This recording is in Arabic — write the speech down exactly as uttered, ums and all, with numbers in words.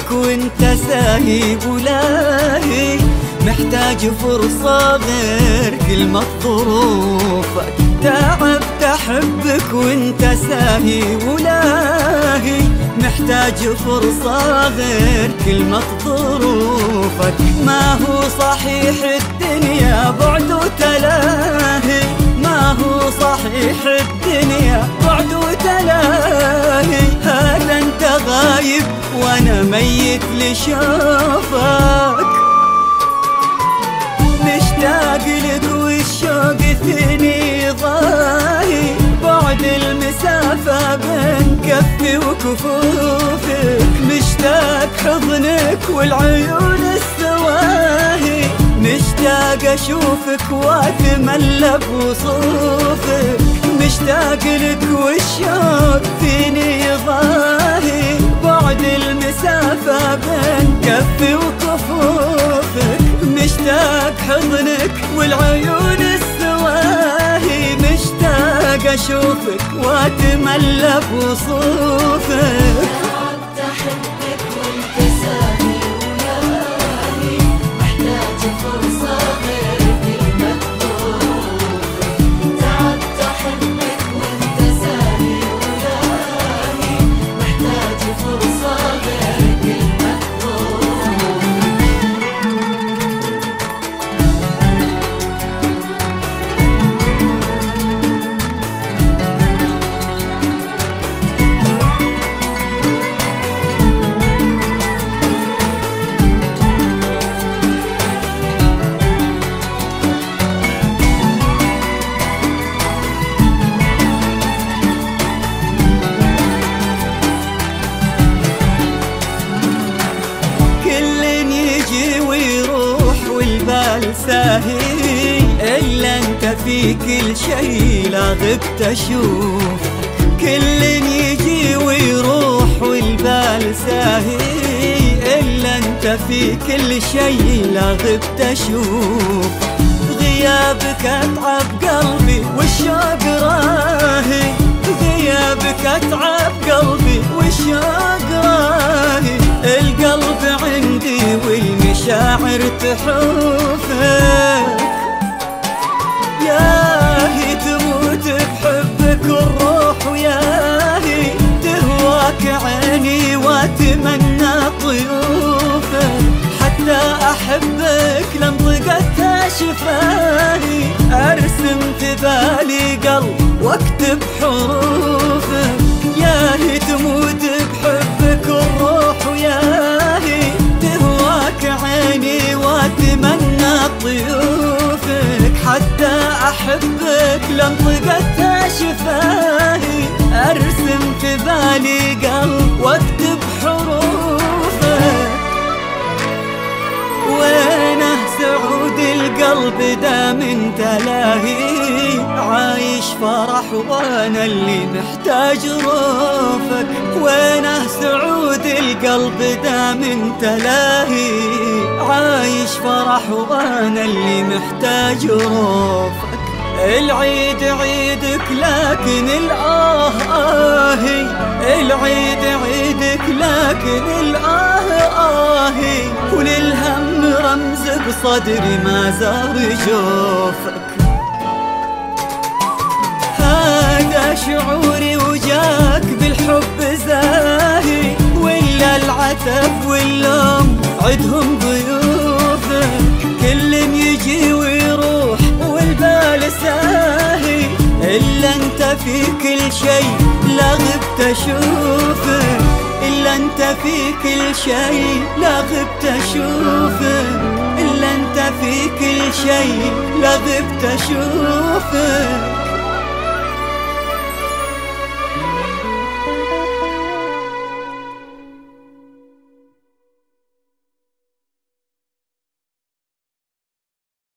أحبك وانت ساهي ولاهي، محتاج فرصة غير كلمة ظروفك. تعبت أحبك وانت ساهي ولاهي، محتاج فرصة غير كلمة ظروفك. ما هو صحيح الدنيا بعد وتلاهي، ما هو صحيح الدنيا بعد وتلاهي. هذا انت غايب وانا ميت لشوفك، مشتاق لك والشوق فيني ضاهي. بعد المسافة بين كفي وكفوفك، مشتاق حضنك والعيون السواهي. مشتاق اشوفك واتملى بوصوفك، مشتاق لك والشوق فيني ضاهي. بعد المسافة بين كفي وكفوفك، مشتاق حضنك والعيون السواهي. مشتاق اشوفك واتملى بوصوفك. تعبت احبك وانت ساهي ولاهي، محتاج فرصة غير كلمة ظروفك. تعبت احبك وانت ساهي ولاهي، محتاج فرصة غير كلمة ظروفك. ساهي إلا أنت في كل شي لا غبت أشوف. كل يجي ويروح والبال ساهي، إلا أنت في كل شي لا غبت أشوف. غيابك أتعب قلبي والشوق راهي، غيابك أتعب قلبي والشوق راهي. القلب عندي والمشاعر تحوفك، ياهي تموت بحبك الروح وياهي. تهواك عيني واتمنى طيوفك، حتى أحبك لانضغت شفاهي. أرسم في بالي قلب واكتب حروفك، ياهي تموت بحبك الروح وياهي. تهواك عيني واتمنى طيوفك، حتى أحبك لانطقت شفاهي. أرسم في بالي قلب واكتب حروفك. وينه سعود القلب دام انت لاهي، عايش فرح وانا اللي محتاج روفك. وينه سعود القلب دام انت لاهي، عايش فرح وانا اللي محتاج روفك. العيد عيدك لكن الآه آهي، العيد عيدك لكن الآه آهي. وللهم رمز بصدري ما زار جوفك. هذا شعوري وجاك بالحب زاهي، ولا العتب واللوم عدهم ضيوفك. كل يجي ويروح والبال ساهي، إلا أنت في كل شي لا غبت أشوفك. إلا أنت في كل شي لا غبت أشوفك، إلا أنت في كل شي لا غبت أشوفك.